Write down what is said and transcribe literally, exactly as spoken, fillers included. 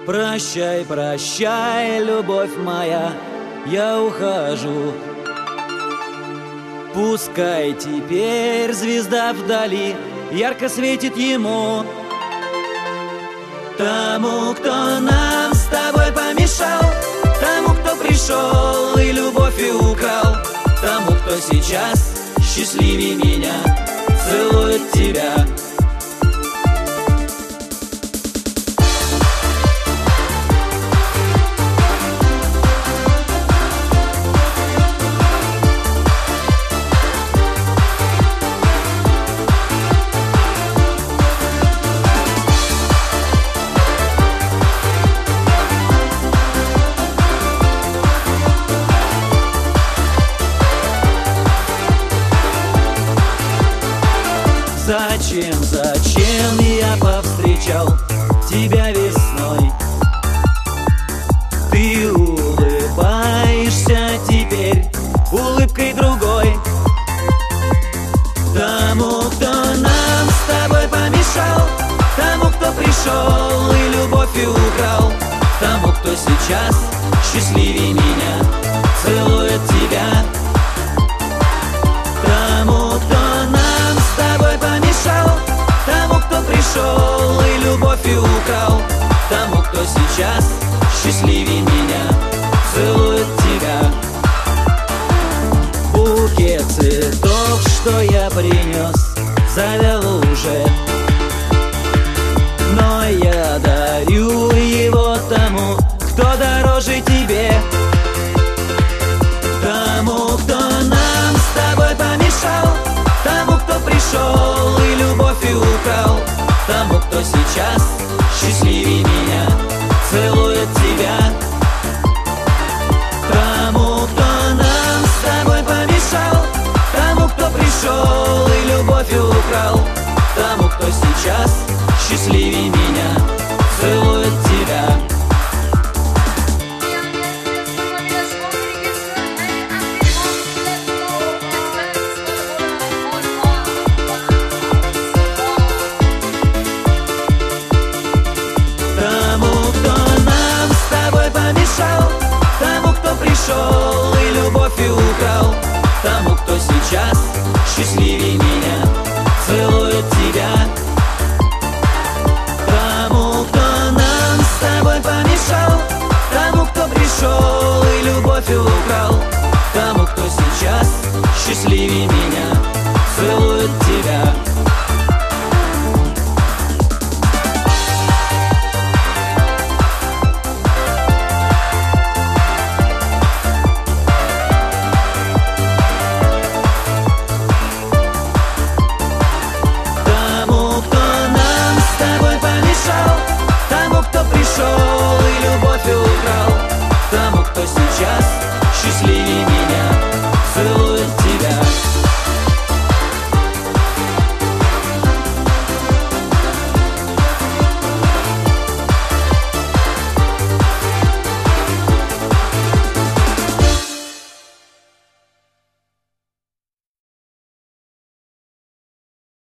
Прощай, прощай, любовь моя, я ухожу. Пускай теперь звезда вдали ярко светит ему, тому, кто нам с тобой помешал, тому, кто пришел и любовь украл, тому, кто сейчас счастливее меня целует тебя. Зачем, зачем я повстречал тебя весной? Ты улыбаешься теперь улыбкой другой, тому, кто нам с тобой помешал, тому, кто пришел и любовь украл, тому, кто сейчас счастливее меня целует тебя. Тому, кто нам с тобой помешал, тому, кто пришел и любовь украл, тому, кто сейчас счастливее меня целует тебя. Букет цветов, что я принес, завял уже, но я дарю его тому, кто дороже тебе. Тому, кто нам с тобой помешал, тому, кто пришел и любовь украл, тому, кто сейчас счастливее меня целует тебя. Тому, кто нам с тобой помешал, тому, кто пришел и любовь украл, тому, кто сейчас счастливее меня целует тебя. Пришел и любовь украл, тому, кто сейчас счастливее меня целует тебя. Тому, кто нам с тобой помешал, тому, кто пришел и любовь украл, тому, кто сейчас счастливее меня